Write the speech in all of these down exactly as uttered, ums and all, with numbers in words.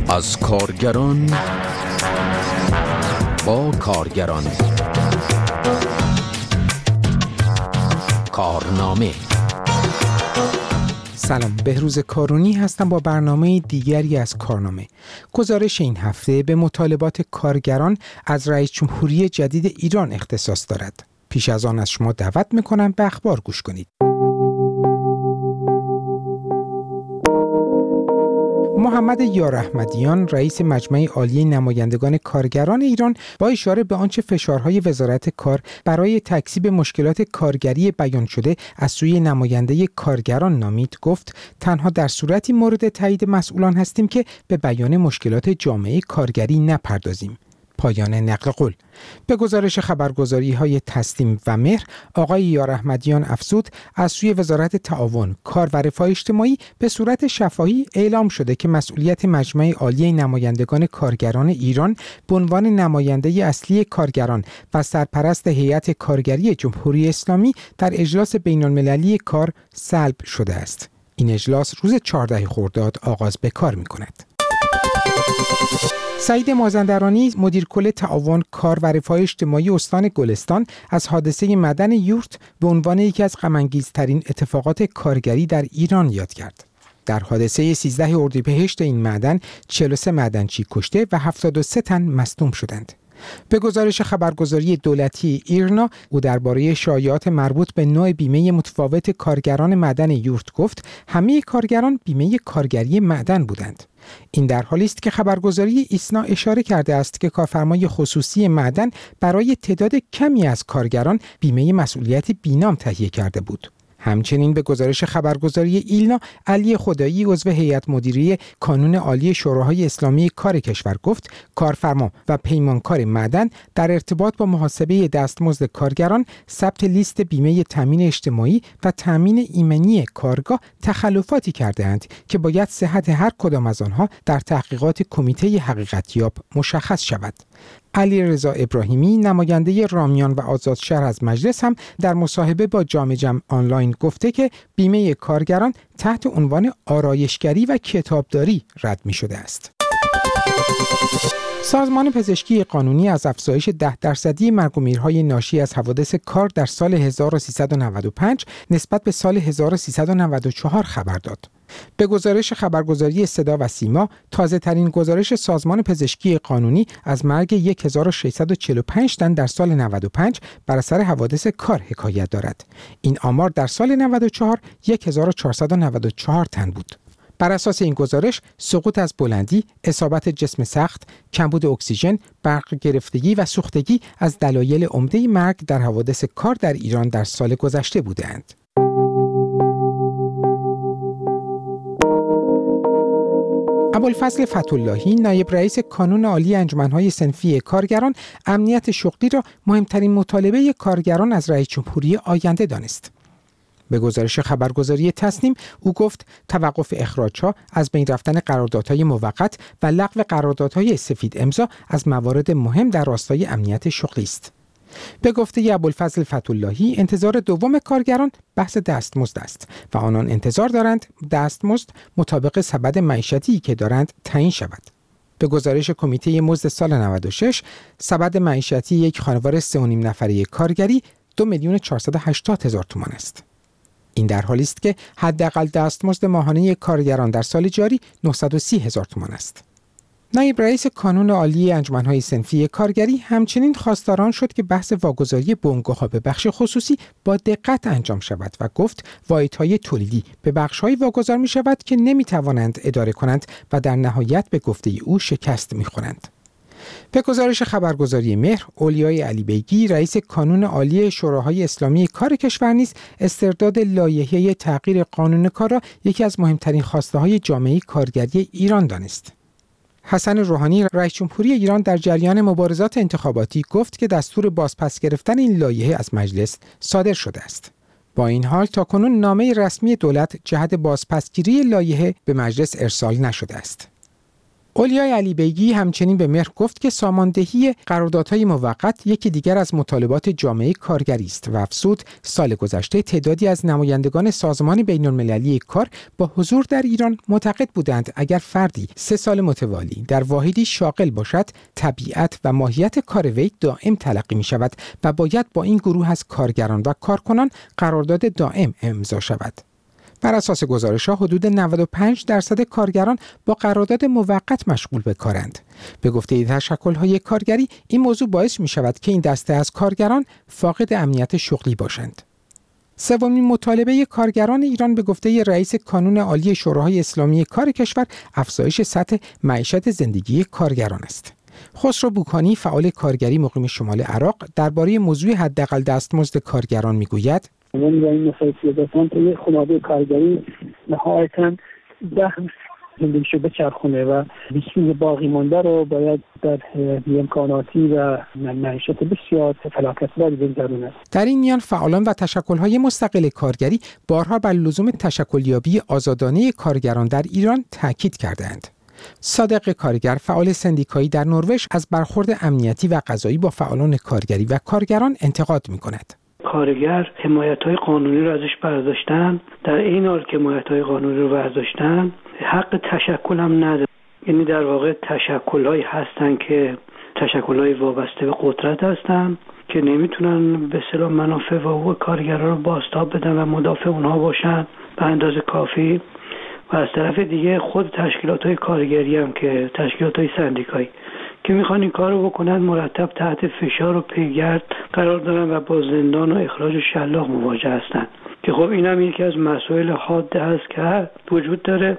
از کارگران با کارگران کارنامه. سلام، بهروز کارونی هستم با برنامه دیگری از کارنامه. گزارش این هفته به مطالبات کارگران از رئیس جمهوری جدید ایران اختصاص دارد. پیش از آن از شما دعوت میکنم به اخبار گوش کنید. محمد یاراحمدیان رئیس مجمع عالی نمایندگان کارگران ایران با اشاره به آنچه فشارهای وزارت کار برای تکذیب مشکلات کارگری بیان شده از سوی نماینده کارگران نامید، گفت تنها در صورتی مورد تایید مسئولان هستیم که به بیان مشکلات جامعه کارگری نپردازیم. پایان نقل قول. به گزارش خبرگزاری های تسنیم و مهر، آقای یاراحمدیان افزود از سوی وزارت تعاون، کار و رفاه اجتماعی به صورت شفاهی اعلام شده که مسئولیت مجمع عالی نمایندگان کارگران ایران به عنوان نماینده اصلی کارگران و سرپرست هیئت کارگری جمهوری اسلامی در اجلاس بین المللی کار سلب شده است. این اجلاس روز چهاردهم خرداد آغاز به کار می‌کند. سعید مازندرانی مدیر کل تعاون، کار و رفاه اجتماعی استان گلستان از حادثه معدن یورت به عنوان یکی از غم‌انگیزترین اتفاقات کارگری در ایران یاد کرد. در حادثه سیزده اردیبهشت این معدن چهل و سه معدنچی کشته و هفتاد و سه تن مصدوم شدند. به گزارش خبرگزاری دولتی ایرنا، او درباره شایعات مربوط به نوع بیمه متفاوت کارگران معدن یورت گفت همه کارگران بیمه کارگری معدن بودند. این در حالی است که خبرگزاری ایسنا اشاره کرده است که کارفرمای خصوصی معدن برای تعداد کمی از کارگران بیمه مسئولیت بینام تهیه کرده بود. همچنین به گزارش خبرگزاری ایلنا، علی خدایی عضو هیئت مدیره کانون عالی شوراهای اسلامی کار کشور گفت کارفرما و پیمانکار معدن در ارتباط با محاسبه دستمزد کارگران، ثبت لیست بیمه تامین اجتماعی و تامین ایمنی کارگاه تخلفاتی کرده‌اند که باید صحت هر کدام از آنها در تحقیقات کمیته حقیقتیاب مشخص شود. علی رضا ابراهیمی نماینده رامیان و آزادشهر از مجلس هم در مصاحبه با جام جم آنلاین گفته که بیمه کارگران تحت عنوان آرایشگری و کتابداری رد می شده است. سازمان پزشکی قانونی از افزایش ده درصدی مرگ و میرهای ناشی از حوادث کار در سال هزار و سیصد و نود و پنج نسبت به سال هزار و سیصد و نود و چهار خبر داد. به گزارش خبرگزاری صدا و سیما، تازه ترین گزارش سازمان پزشکی قانونی از مرگ هزار و ششصد و چهل و پنج تن در سال نود و پنج بر اثر حوادث کار حکایت دارد. این آمار در سال نود و چهار هزار و چهارصد و نود و چهار تن بود. بر اساس این گزارش، سقوط از بلندی، اصابت جسم سخت، کمبود اکسیژن، برق گرفتگی و سوختگی از دلایل عمده مرگ در حوادث کار در ایران در سال گذشته بودند. ابوالفضل فتح‌اللهی نایب رئیس کانون عالی انجمن‌های صنفی کارگران امنیت شغلی را مهمترین مطالبه کارگران از رئیس جمهوری آینده دانست. به گزارش خبرگزاری تسنیم، او گفت توقف اخراج‌ها، از بین رفتن قراردادهای موقت و لغو قراردادهای سفید امضا از موارد مهم در راستای امنیت شغلی است. به گفته ابوالفضل فتح‌اللهی، انتظار دوم کارگران بحث دستمزد است و آنان انتظار دارند دستمزد مطابق سبد معیشتی که دارند تعیین شود. به گزارش کمیته مزد سال نود و شش، سبد معیشتی یک خانوار سه و نیم نفره کارگری دو میلیون و چهارصد و هشتاد هزار تومان است. این در حالی است که حداقل دستمزد ماهانه کارگران در سال جاری نهصد و سی هزار تومان است. نایب رئیس کانون عالی انجمن‌های صنفی کارگری همچنین خواستار شد که بحث واگذاری بنگاه‌ها به بخش خصوصی با دقت انجام شود و گفت واحدهای تولیدی به بخش‌هایی واگذار می‌شود که نمی‌توانند اداره کنند و در نهایت به گفته او شکست می‌خورند. به گزارش خبرگزاری مهر، اولیای علی بیگی رئیس کانون عالی شوراهای اسلامی کار کشور نیز استرداد لایحه تغییر قانون کار را یکی از مهمترین خواسته‌های جامعه کارگری ایران دانست. حسن روحانی رئیس جمهوری ایران در جریان مبارزات انتخاباتی گفت که دستور بازپس گرفتن این لایحه از مجلس صادر شده است. با این حال تاکنون نامه رسمی دولت جهت بازپسگیری لایحه به مجلس ارسال نشده است. اولیای علی بیگی همچنین به مهر گفت که ساماندهی قراردادهای موقت یکی دیگر از مطالبات جامعه کارگری است و افزود سال گذشته تعدادی از نمایندگان سازمان بین‌المللی کار با حضور در ایران معتقد بودند اگر فردی سه سال متوالی در واحدی شاغل باشد، طبیعت و ماهیت کار وی دائم تلقی می شود و باید با این گروه از کارگران و کارکنان قرارداد دائم امضا شود. بر اساس گزارش‌ها حدود نود و پنج درصد کارگران با قرارداد موقت مشغول به کارند. به گفته تشکل‌های کارگری این موضوع باعث می‌شود که این دسته از کارگران فاقد امنیت شغلی باشند. سومین مطالبه کارگران ایران به گفته رئیس کانون عالی شوراهای اسلامی کار کشور افزایش سطح معیشت زندگی کارگران است. خسرو بوکانی فعال کارگری مقیم شمال عراق درباره موضوع حداقل دستمزد کارگران می‌گوید: من با این مسائل سیاستان توی خانواده کارگری نهایتاً ده زندگیشو بچرخونه و بیشتر باقی مانده رو باید در امکاناتی و معیشت بسیار فلاکت‌باری بگذرونه. در این میان فعالان و تشکل‌های مستقل کارگری بارها بر لزوم تشکلیابی آزادانه کارگران در ایران تاکید کردند. صادق کارگر فعال سندیکایی در نروژ از برخورد امنیتی و قضایی با فعالان کارگری و کارگران انتقاد می‌کند. کارگر حمایت‌های قانونی رو ازش برداشتن، در این حال که حمایت‌های قانونی رو برداشتن حق تشکل هم نداره. یعنی در واقع تشکل‌هایی هستن که تشکل‌های وابسته به قدرت هستن که نمیتونن به اصطلاح منافع و حقوق کارگران رو بازتاب بدن و مدافع اونها باشن به اندازه کافی، و از طرف دیگه خود تشکیلات‌های کارگری هم که تشکیلات‌های سندیکایی که میخوان این کار رو بکنن مرتب تحت فشار و پیگرد قرار دارن و با زندان و اخراج و شلاق مواجه هستن که خب این هم یکی از مسائل حاده هست که وجود داره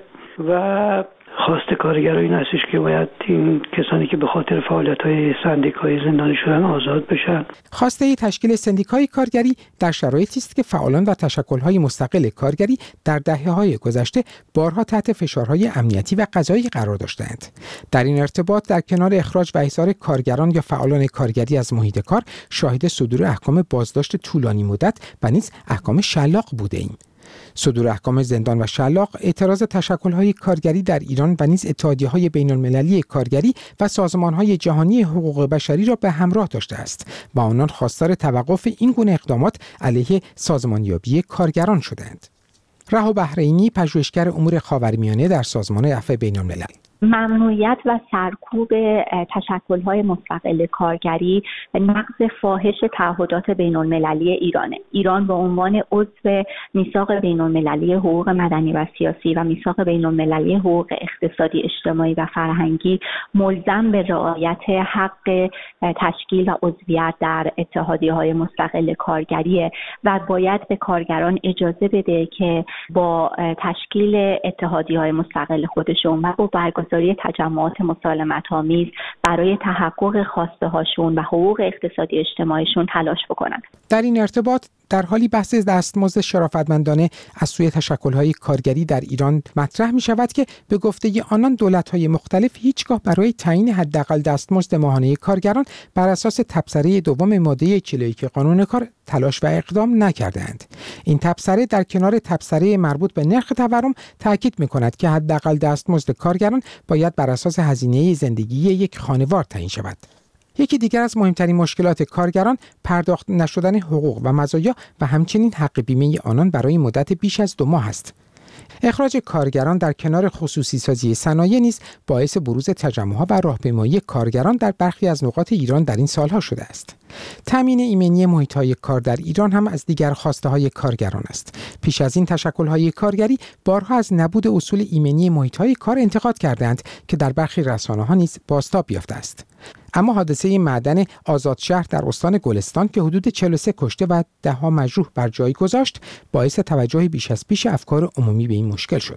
و خواست کارگرها این هستش که باید این کسانی که به خاطر فعالیت‌های سندیکایی زندانی شدن آزاد بشن. خواسته تشکیل سندیکای کارگری در شرایطی است که فعالان و تشکل‌های مستقل کارگری در دهه‌های گذشته بارها تحت فشارهای امنیتی و قضایی قرار داشتند. در این ارتباط در کنار اخراج و احضار کارگران یا فعالان کارگری از محیط کار شاهد صدور احکام بازداشت طولانی مدت و نیز احکام شلاق بوده‌ایم. صدور احکام زندان و شلاق اعتراض تشکل‌های کارگری در ایران و نیز اتحادیه‌های بین‌المللی کارگری و سازمان‌های جهانی حقوق بشری را به همراه داشته است و آنان خواستار توقف این گونه اقدامات علیه سازمانیابی کارگران شدند. رها بحرینی پژوهشگر امور خاورمیانه در سازمان عفو بین‌الملل: ممنوعیت و سرکوب تشکل‌های مستقل کارگری نقض فاحش تعهدات بین‌المللی ایرانه. ایران به عنوان عضو میثاق بین‌المللی حقوق مدنی و سیاسی و میثاق بین‌المللی حقوق اقتصادی، اجتماعی و فرهنگی ملزم به رعایت حق تشکیل و عضویت در اتحادیه‌های مستقل کارگریه و باید به کارگران اجازه بده که با تشکیل اتحادیه‌های مستقل خودشون و با برگزاری تجمعات مسالمت‌آمیز برای تحقق خواسته هاشون و حقوق اقتصادی اجتماعیشون تلاش بکنن. در این ارتباط در حالی بحث دستمزد شرافتمندانه از سوی تشکل‌های کارگری در ایران مطرح می شود که به گفته آنان دولت‌های مختلف هیچگاه برای تعیین حداقل دستمزد ماهانه کارگران بر اساس تبصره دوم ماده چهل و یک قانون کار تلاش و اقدام نکردند. این تبصره در کنار تبصره مربوط به نرخ تورم تاکید می‌کند که حداقل دستمزد کارگران باید بر اساس هزینه زندگی یک خانوار تعیین شود. یکی دیگر از مهمترین مشکلات کارگران پرداخت نشدن حقوق و مزایا و همچنین حق بیمه آنان برای مدت بیش از دو ماه است. اخراج کارگران در کنار خصوصی سازی صنایع نیز باعث بروز تجمع‌ها و راهپیمایی کارگران در برخی از نقاط ایران در این سالها شده است. تامین ایمنی محیط‌های کار در ایران هم از دیگر خواسته‌های کارگران است. پیش از این تشکل‌های کارگری بارها از نبود اصول ایمنی محیط‌های کار انتقاد کردند که در برخی رسانه‌ها نیز بازتاب یافته است. اما حادثه معدن آزادشهر در استان گلستان که حدود چهل و سه کشته و ده ها مجروح بر جای گذاشت باعث توجه بیش از پیش افکار عمومی به این مشکل شد.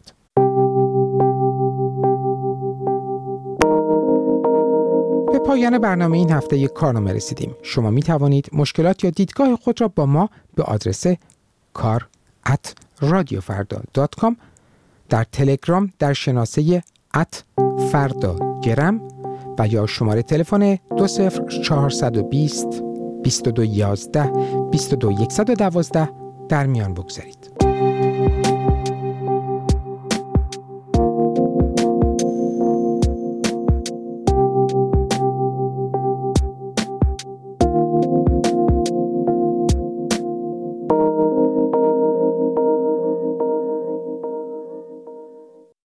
به پایان برنامه این هفته کارنامه رسیدیم. شما می توانید مشکلات یا دیدگاه خود را با ما به آدرس کار ات رادیو فردا دات کام، در تلگرام در شناسه ات فردا گرم و یا شماره تلفن دو صفر چهار دو صفر بیست و دو یازده بیست و دو صد و دوازده در میان بگذارید.